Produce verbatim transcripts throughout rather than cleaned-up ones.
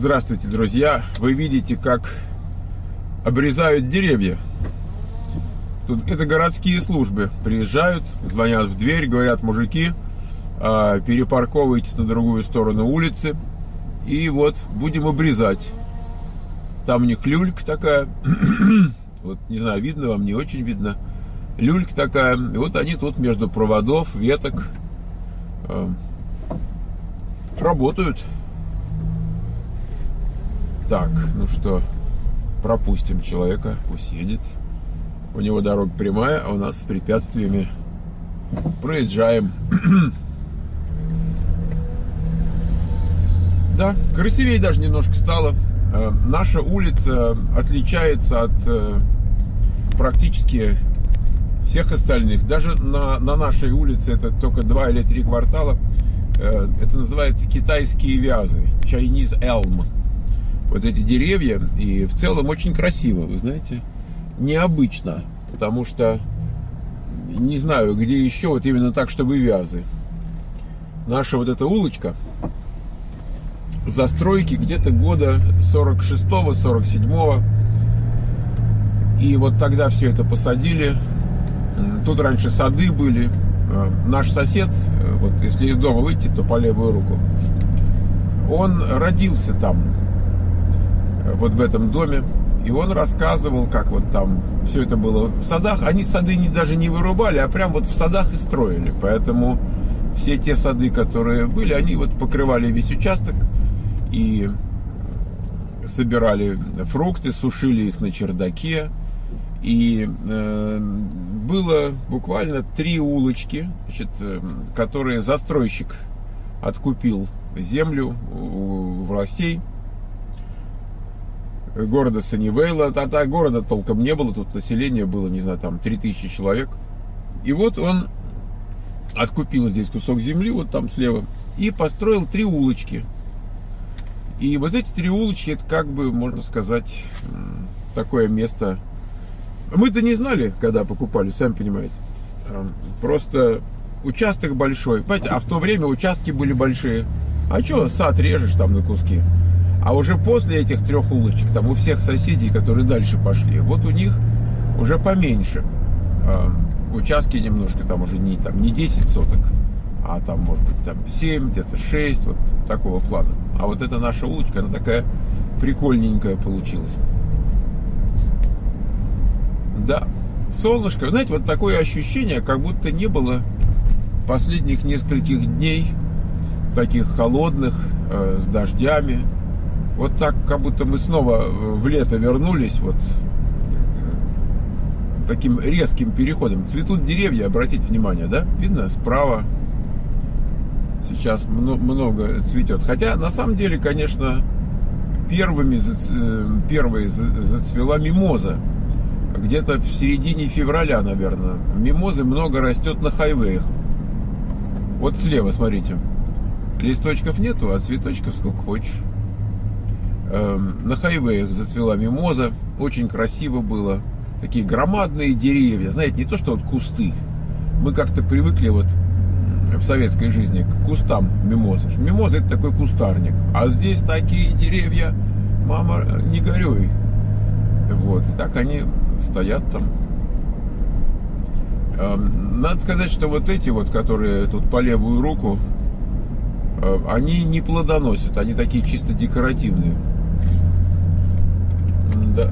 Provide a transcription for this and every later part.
Здравствуйте, друзья! Вы видите, как обрезают деревья. Тут это городские службы. Приезжают, звонят в дверь, говорят: мужики, перепарковывайтесь на другую сторону улицы. И вот будем обрезать. Там у них люлька такая. Вот не знаю, видно вам, не очень видно. Люлька такая. И вот они тут между проводов, веток э, работают. Так, ну что, пропустим человека, пусть едет. У него дорога прямая, а у нас с препятствиями. Проезжаем. Да, красивее даже немножко стало. Э, наша улица отличается от э, практически всех остальных. Даже на, на нашей улице, это только два или три квартала, э, это называется китайские вязы, Chinese elm. Вот эти деревья, и в целом очень красиво, вы знаете, необычно, потому что не знаю, где еще вот именно так, чтобы вязы. Наша вот эта улочка застройки где-то года сорок шестого — сорок седьмого, и вот тогда все это посадили. Тут раньше сады были. Наш сосед, вот если из дома выйти, то по левую руку, он родился там, вот в этом доме, и он рассказывал, как вот там все это было в садах. Они сады не, даже не вырубали, а прям вот в садах и строили. Поэтому все те сады, которые были, они вот покрывали весь участок и собирали фрукты, сушили их на чердаке. И э, было буквально три улочки, значит, э, которые застройщик откупил землю у властей города Саннивейла. Тогда города толком не было, тут население было, не знаю, там три тысячи человек. И вот он откупил здесь кусок земли, вот там слева, и построил три улочки. И вот эти три улочки, это как бы, можно сказать, такое место. Мы-то не знали, когда покупали, сами понимаете. Просто участок большой, понимаете, а в то время участки были большие. А что, сад режешь там на куски? А уже после этих трех улочек, там у всех соседей, которые дальше пошли, вот у них уже поменьше. Участки немножко, там уже не, там, не десять соток, а там может быть там семь, где-то шесть, вот такого плана. А вот эта наша улочка, она такая прикольненькая получилась. Да, солнышко, знаете, вот такое ощущение, как будто не было последних нескольких дней таких холодных, э, с дождями. Вот так, как будто мы снова в лето вернулись, вот э, таким резким переходом. Цветут деревья, обратите внимание, да? Видно, справа сейчас много цветет. Хотя, на самом деле, конечно, первыми, первой зацвела мимоза. Где-то в середине февраля, наверное. Мимозы много растет на хайвеях. Вот слева, смотрите. Листочков нету, а цветочков сколько хочешь. Эм, на хайвеях зацвела мимоза. Очень красиво было. Такие громадные деревья. Знаете, не то, что вот кусты. Мы как-то привыкли вот в советской жизни к кустам мимозы. Мимоза — это такой кустарник. А здесь такие деревья, мама, не горюй. Вот, и так они стоят там. Надо сказать, что вот эти вот, которые тут по левую руку, они не плодоносят, они такие чисто декоративные. Да.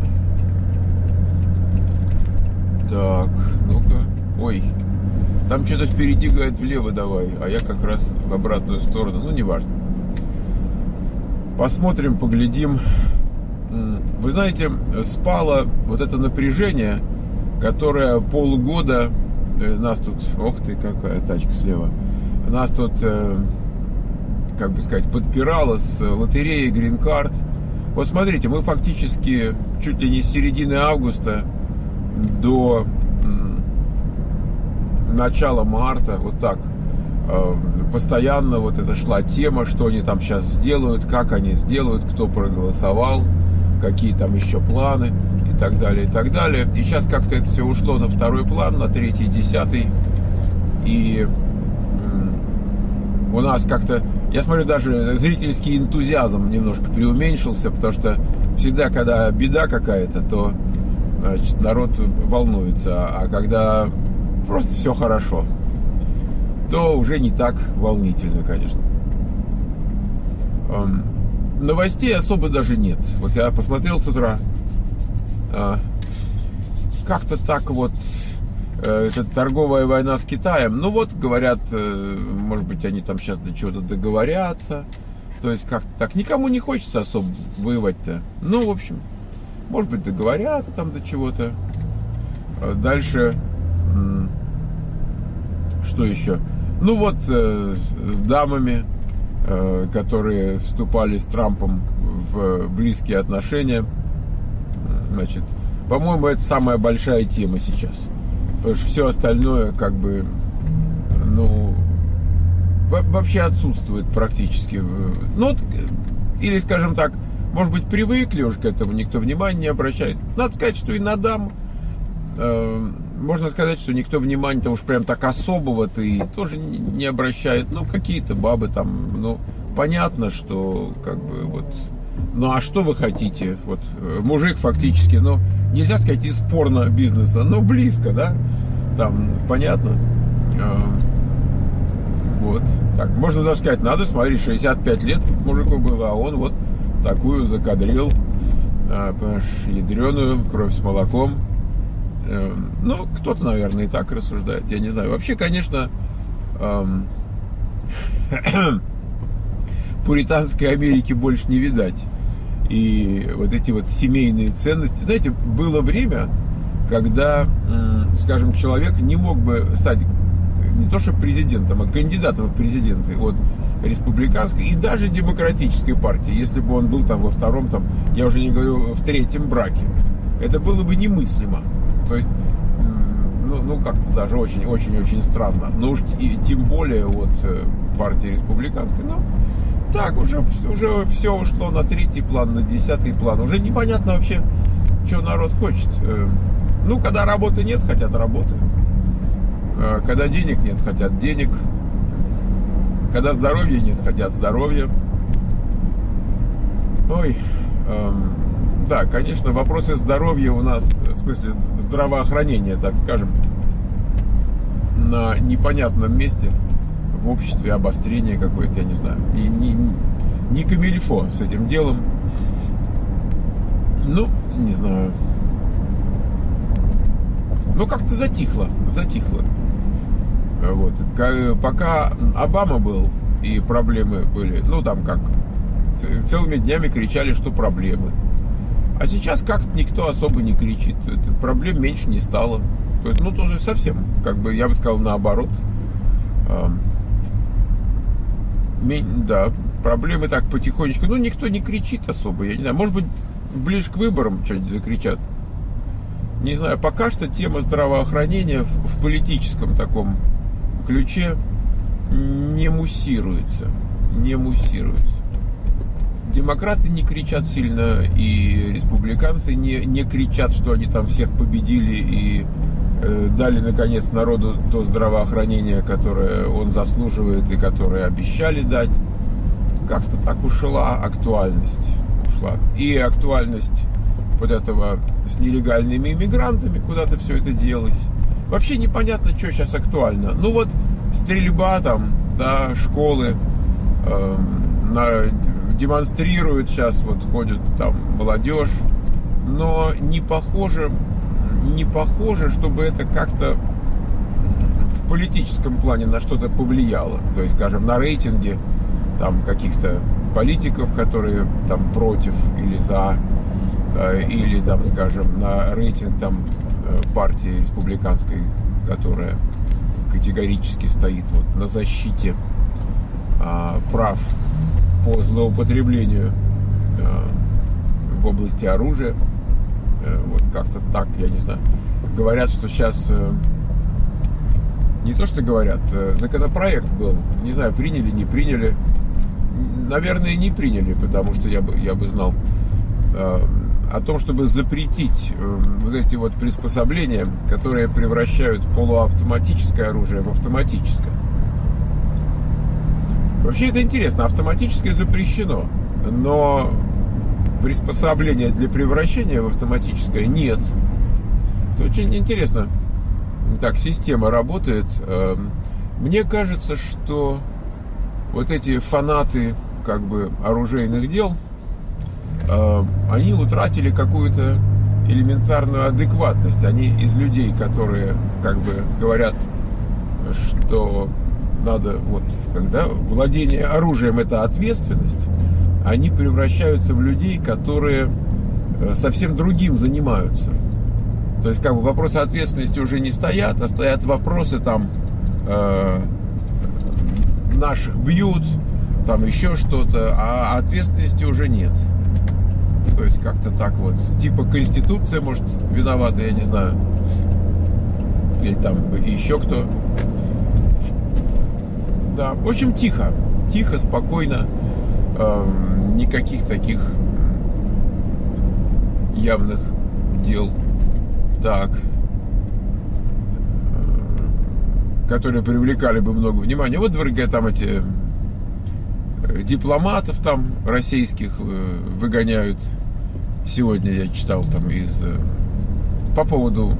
Так, ну-ка. Ой, там что-то впереди говорит влево давай, а я как раз в обратную сторону. Ну, неважно. Посмотрим, поглядим. Вы знаете, спало вот это напряжение, которое полгода нас тут... Ох ты, какая тачка слева. Нас тут, как бы сказать, подпирало с лотереей Green Card. Вот смотрите, мы фактически чуть ли не с середины августа до начала марта, вот так, постоянно вот это шла тема, что они там сейчас сделают, как они сделают, кто проголосовал, какие там еще планы и так далее, и так далее. И сейчас как-то это все ушло на второй план, на третий, десятый. И у нас как-то, я смотрю, даже зрительский энтузиазм немножко преуменьшился, потому что всегда, когда беда какая-то, то, значит, народ волнуется, а когда просто все хорошо, то уже не так волнительно, конечно. Новостей особо даже нет. Вот я посмотрел с утра, как-то так вот, это торговая война с Китаем. Ну вот, говорят, может быть, они там сейчас до чего-то договорятся. То есть как-то так. Никому не хочется особо воевать-то. Ну, в общем, может быть, договорятся там до чего-то. Дальше, что еще? Ну вот, с дамами, которые вступали с Трампом в близкие отношения. Значит, по-моему, это самая большая тема сейчас. Потому что все остальное, как бы, ну, вообще отсутствует практически. Ну, или, скажем так, может быть, привыкли уже к этому, никто внимания не обращает. Надо сказать, что и на дам, э, можно сказать, что никто внимания-то уж прям так особого-то и тоже не обращает. Ну, какие-то бабы там, ну, понятно, что, как бы, вот... Ну, а что вы хотите? Вот, мужик фактически, ну, нельзя сказать из порно-бизнеса, но близко, да? Там, понятно. Вот. Так, можно даже сказать, надо смотреть, шестьдесят пять лет мужику было, а он вот такую закадрил, понимаешь, ядреную, кровь с молоком. Ну, кто-то, наверное, и так рассуждает, я не знаю. Вообще, конечно, эм, пуританской Америки больше не видать. И вот эти вот семейные ценности. Знаете, было время, когда, скажем, человек не мог бы стать не то что президентом, а кандидатом в президенты от республиканской и даже демократической партии, если бы он был там во втором, там, я уже не говорю, в третьем браке. Это было бы немыслимо. То есть, ну, ну как-то даже очень-очень-очень странно. Ну уж и, тем более от партии республиканской. Ну, так, уже, уже все ушло на третий план, на десятый план. Уже непонятно вообще, что народ хочет. Ну, когда работы нет, хотят работы. Когда денег нет, хотят денег. Когда здоровья нет, хотят здоровья. Ой, эм, да, конечно, вопросы здоровья у нас, в смысле здравоохранения, так скажем, на непонятном месте. В обществе обострение какое-то, я не знаю. Не, не, не камильфо с этим делом. Ну, не знаю. Ну, как-то затихло. Затихло. Вот. Пока Обама был и проблемы были, ну, там как, целыми днями кричали, что проблемы. А сейчас как-то никто особо не кричит. Проблем меньше не стало. То есть, ну, тоже совсем, как бы, я бы сказал, наоборот. Да, проблемы так потихонечку. Ну, никто не кричит особо, я не знаю. Может быть, ближе к выборам что-нибудь закричат. Не знаю, пока что тема здравоохранения в, в политическом таком ключе не муссируется. Не муссируется. Демократы не кричат сильно, и республиканцы не, не кричат, что они там всех победили и э, дали, наконец, народу то здравоохранение, которое он заслуживает и которое обещали дать. Как-то так ушла актуальность. Ушла. И актуальность вот этого с нелегальными иммигрантами, куда-то все это делось. Вообще непонятно, что сейчас актуально. Ну вот стрельба там, да, школы э, на, демонстрируют сейчас, вот ходят там молодежь, но не похоже, не похоже, чтобы это как-то в политическом плане на что-то повлияло. То есть, скажем, на рейтинге там каких-то политиков, которые там против или за, или там, скажем, на рейтинг там партии республиканской, которая категорически стоит вот на защите а, прав по злоупотреблению а, в области оружия. А, вот как-то так, я не знаю. Говорят, что сейчас а, не то, что говорят, а, законопроект был, не знаю, приняли, не приняли. Наверное, не приняли, потому что я бы, я бы знал, а, о том, чтобы запретить э, вот эти вот приспособления, которые превращают полуавтоматическое оружие в автоматическое. Вообще это интересно, автоматическое запрещено, но приспособления для превращения в автоматическое нет. Это очень интересно. Так система работает. Мне кажется, что вот эти фанаты как бы оружейных дел, они утратили какую-то элементарную адекватность. Они из людей, которые как бы говорят, что надо, вот, когда владение оружием — это ответственность, они превращаются в людей, которые совсем другим занимаются. То есть, как бы, вопросы ответственности уже не стоят, а стоят вопросы там э, наших бьют, там еще что-то, а ответственности уже нет. То есть, как-то так вот. Типа Конституция, может, виновата, я не знаю. Или там еще кто. Да, в общем, тихо. Тихо, спокойно. Э, никаких таких явных дел. Так. Которые привлекали бы много внимания. Вот, дорогие, там эти дипломатов там российских выгоняют. Сегодня я читал там из... По поводу,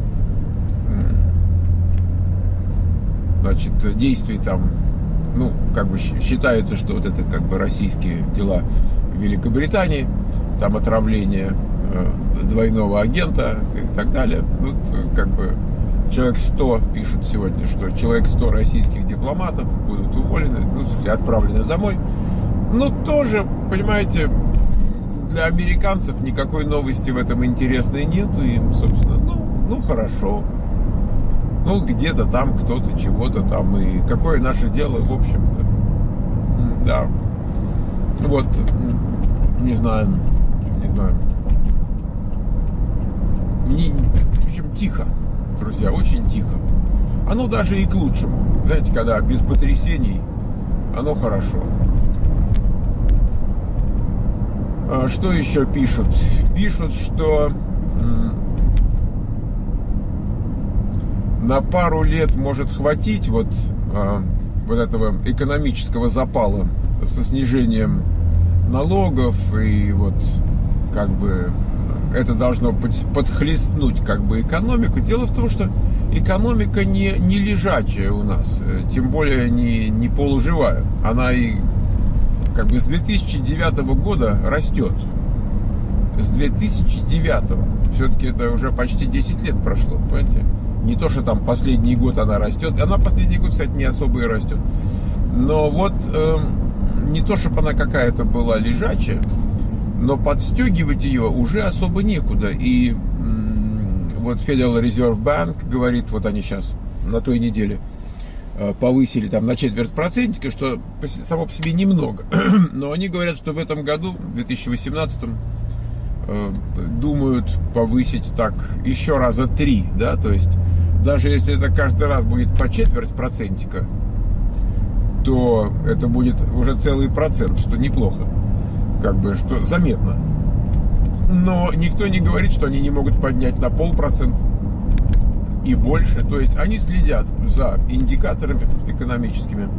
значит, действий там, ну, как бы считается, что вот это как бы российские дела в Великобритании, там отравление двойного агента и так далее. Ну, как бы человек сто пишут сегодня, что человек сто российских дипломатов будут уволены, ну, в смысле, отправлены домой. Ну, тоже, понимаете, для американцев никакой новости в этом интересной нету. Им, собственно, ну, ну хорошо. Ну, где-то там кто-то чего-то там. И какое наше дело, в общем-то. Да. Вот, не знаю, не знаю. Не, в общем, тихо, друзья, очень тихо. Оно даже и к лучшему. Знаете, когда без потрясений, оно хорошо. А что еще пишут? Пишут, что на пару лет может хватить вот, а, вот этого экономического запала со снижением налогов, и вот как бы это должно подхлестнуть как бы экономику. Дело в том, что экономика не, не лежачая у нас, тем более не, не полуживая. Она и как бы с две тысячи девятого года растет. С две тысячи девятого. Все-таки это уже почти десять лет прошло, понимаете? Не то, что там последний год она растет. Она последний год, кстати, не особо и растет. Но вот э, не то, чтобы она какая-то была лежачая, но подстегивать ее уже особо некуда. И м, вот Federal Reserve Bank говорит, вот они сейчас на той неделе э, повысили там на четверть процентика, что само по себе немного. Но они говорят, что в этом году, в две тысячи восемнадцатом, э, думают повысить так еще раза три, да, то есть даже если это каждый раз будет по четверть процентика, то это будет уже целый процент, что неплохо. Как бы, что заметно. Но никто не говорит, что они не могут поднять на полпроцента и больше. То есть они следят за индикаторами экономическими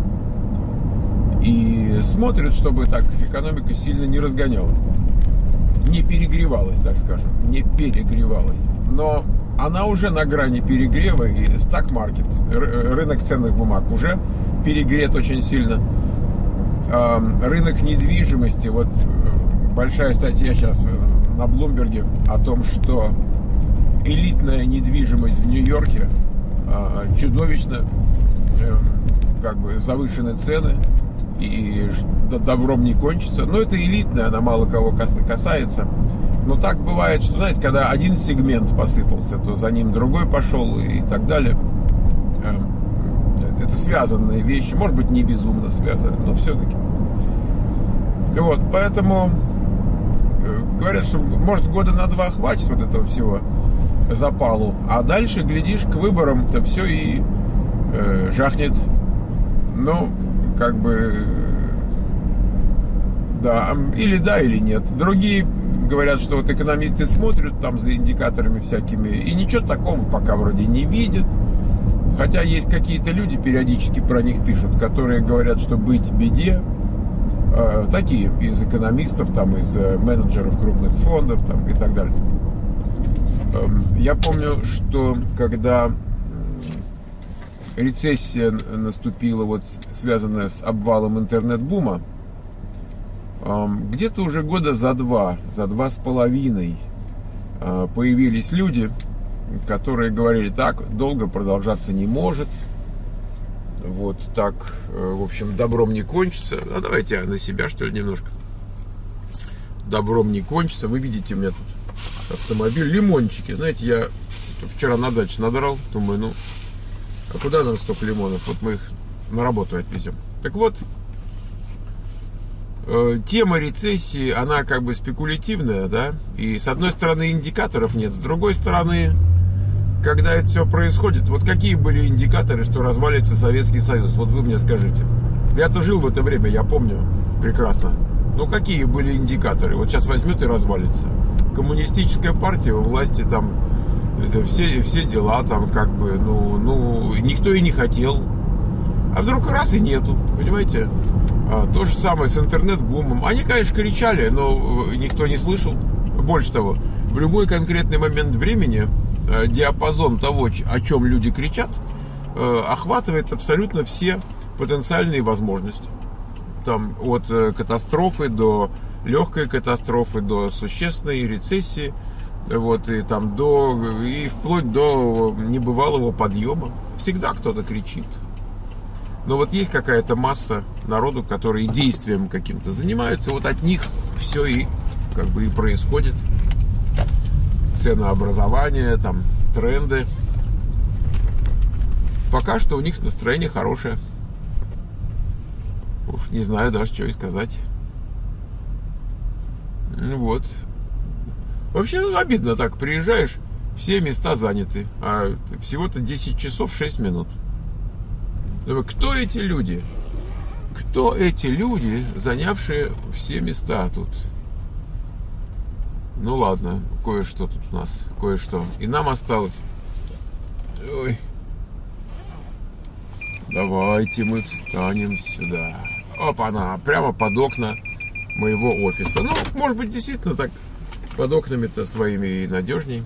и смотрят, чтобы так экономика сильно не разгоняла, не перегревалась, так скажем, не перегревалась. Но она уже на грани перегрева, и стак-маркет, рынок ценных бумаг, уже перегрет очень сильно. Рынок недвижимости, вот большая статья сейчас на Блумберге о том, что элитная недвижимость в Нью-Йорке чудовищно, как бы завышены цены, и добром не кончится. Но это элитная, она мало кого касается. Но так бывает, что, знаете, когда один сегмент посыпался, то за ним другой пошел и так далее. Это связанные вещи, может быть, не безумно связаны, но все-таки. Вот, поэтому говорят, что, может, года на два хватит вот этого всего запалу, а дальше, глядишь, к выборам-то все и э, жахнет. Ну, как бы, да, или да, или нет. Другие говорят, что вот экономисты смотрят там за индикаторами всякими, и ничего такого пока вроде не видят. Хотя есть какие-то люди, периодически про них пишут, которые говорят, что быть беде, э, такие из экономистов, там, из менеджеров крупных фондов там, и так далее. Э, я помню, что когда рецессия наступила, вот, связанная с обвалом интернет-бума, э, где-то уже года за два, за два с половиной э, появились люди, которые говорили: так долго продолжаться не может, вот так, в общем, добром не кончится. А давайте я на себя, что ли, немножко. Добром не кончится. Вы видите, у меня тут автомобиль, лимончики. Знаете, я вчера на даче надрал, думаю, ну, а куда нам столько лимонов? Вот мы их на работу отвезем. Так вот, тема рецессии, она как бы спекулятивная, да, и с одной стороны индикаторов нет, с другой стороны, когда это все происходит, вот какие были индикаторы, что развалится Советский Союз? Вот вы мне скажите. Я-то жил в это время, я помню прекрасно. Ну, какие были индикаторы? Вот сейчас возьмет и развалится. Коммунистическая партия у власти, там, это все, все дела, там, как бы, ну, ну, никто и не хотел. А вдруг раз и нету, понимаете? А, то же самое с интернет-бумом. Они, конечно, кричали, но никто не слышал. Больше того, в любой конкретный момент времени диапазон того, о чем люди кричат, охватывает абсолютно все потенциальные возможности. Там от катастрофы до легкой катастрофы, до существенной рецессии, вот, и там до, и вплоть до небывалого подъема. Всегда кто-то кричит. Но вот есть какая-то масса народу, которые действием каким-то занимаются, вот от них все и как бы и происходит. Ценообразование, там, тренды. Пока что у них настроение хорошее. Уж не знаю даже, что и сказать. Ну вот. Вообще, ну, обидно так. Приезжаешь, все места заняты. А всего-то десять часов шесть минут. Кто эти люди? Кто эти люди, занявшие все места тут? Ну ладно, кое-что тут у нас, кое-что. И нам осталось. Ой. Давайте мы встанем сюда. Опа-на, прямо под окна моего офиса. Ну, может быть, действительно так под окнами-то своими и надежней.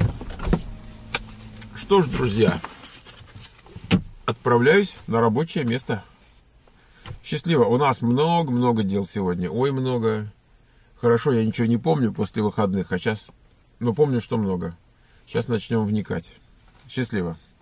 Что ж, друзья, отправляюсь на рабочее место. Счастливо. У нас много-много дел сегодня. Ой, много. Хорошо, я ничего не помню после выходных, а сейчас, ну, помню, что много. Сейчас начнем вникать. Счастливо.